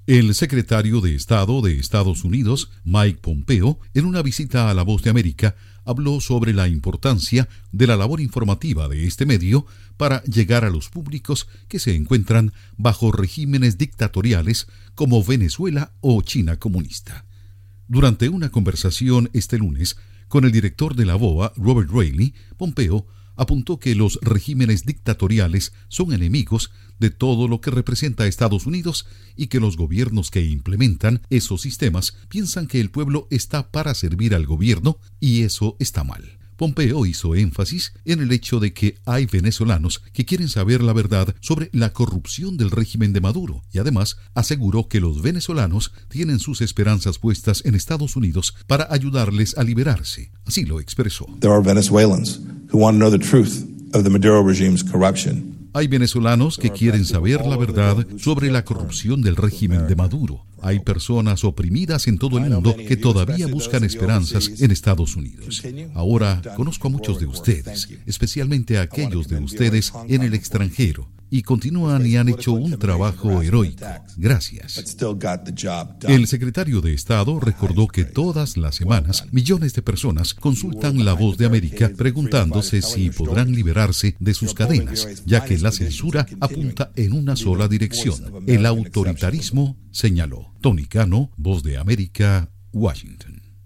El secretario de Estado de Estados Unidos, Mike Pompeo, en una visita a La Voz de América, habló sobre la importancia de la labor informativa de este medio para llegar a los públicos que se encuentran bajo regímenes dictatoriales como Venezuela o China comunista. Durante una conversación este lunes con el director de la VOA, Robert Reilly, Pompeo apuntó que los regímenes dictatoriales son enemigos de todo lo que representa a Estados Unidos y que los gobiernos que implementan esos sistemas piensan que el pueblo está para servir al gobierno y eso está mal. Pompeo hizo énfasis en el hecho de que hay venezolanos que quieren saber la verdad sobre la corrupción del régimen de Maduro y además aseguró que los venezolanos tienen sus esperanzas puestas en Estados Unidos para ayudarles a liberarse. Así lo expresó. There are Venezuelans who want to know the truth of the Maduro regime's corruption. Hay venezolanos que quieren saber la verdad sobre la corrupción del régimen de Maduro. Hay personas oprimidas en todo el mundo que todavía buscan esperanzas en Estados Unidos. Ahora conozco a muchos de ustedes, especialmente a aquellos de ustedes en el extranjero, y continúan y han hecho un trabajo heroico. Gracias. El secretario de Estado recordó que todas las semanas millones de personas consultan La Voz de América preguntándose si podrán liberarse de sus cadenas, ya que la censura apunta en una sola dirección, el autoritarismo, señaló. Tony Cano, Voz de América, Washington.